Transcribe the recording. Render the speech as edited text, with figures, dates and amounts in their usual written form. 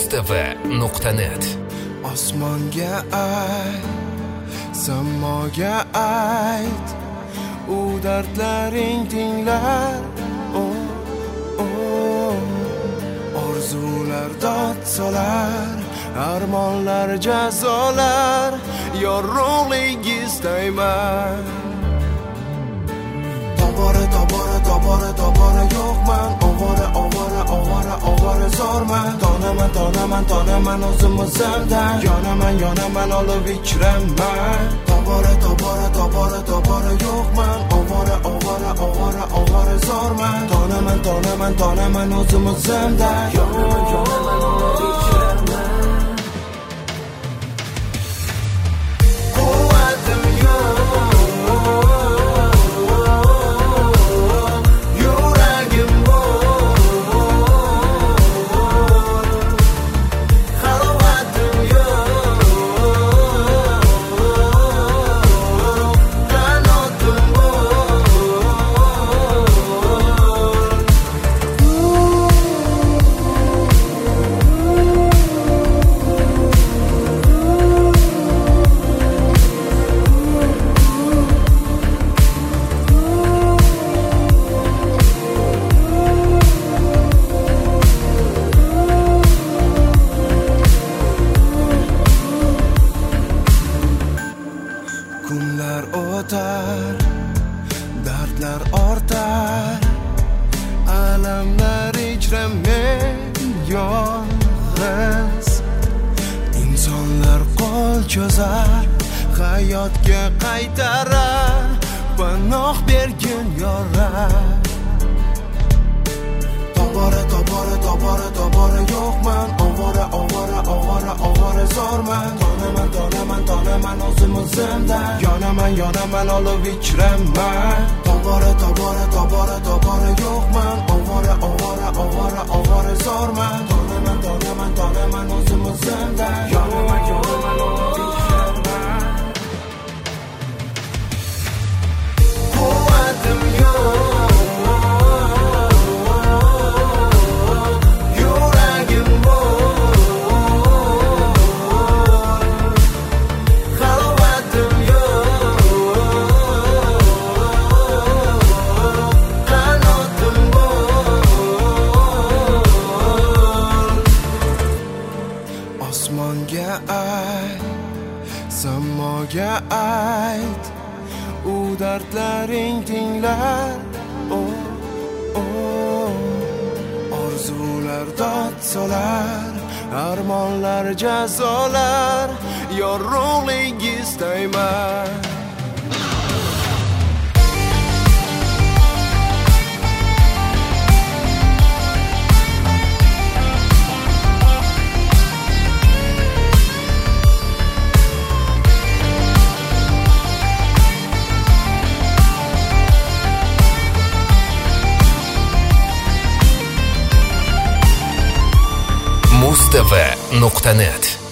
Mustafa.net Osmonga ayt, samoga ayt, u dardlaring tinglar. Orzular dod solar, armonlar jazolar, yorug'lik istayman. Tobora yo'qman, ovora zo'rman. Tonaman o'zim o'zimdan, yonaman olib ichraman. Tobora yo'qman, ovora zo'rman. Tonaman o'zim o'zimdan, yonaman olib ichraman. Quvvatim yo'q, yuragim kunlar o'tar, dardlar ortar, alamlar ichramen yolg'iz. Insonlar qo'l cho'zar, hayotga qaytarar, panoh bergin yorar. Tobora yo'qman, ovora zo'rman. Tonaman o'zim o'zimdan, yonaman olib ichraman. Tobora yo'qman, ovora zo'rman. Tonaman o'zim o'zimdan, yonaman olib ichraman. Quvvatim yo'q, osmonga ayt, samoga ayt, u dardlaring tinglar. Orzular dod solar, armonlar jazolar, yorug'lik istayman. Mustafa.net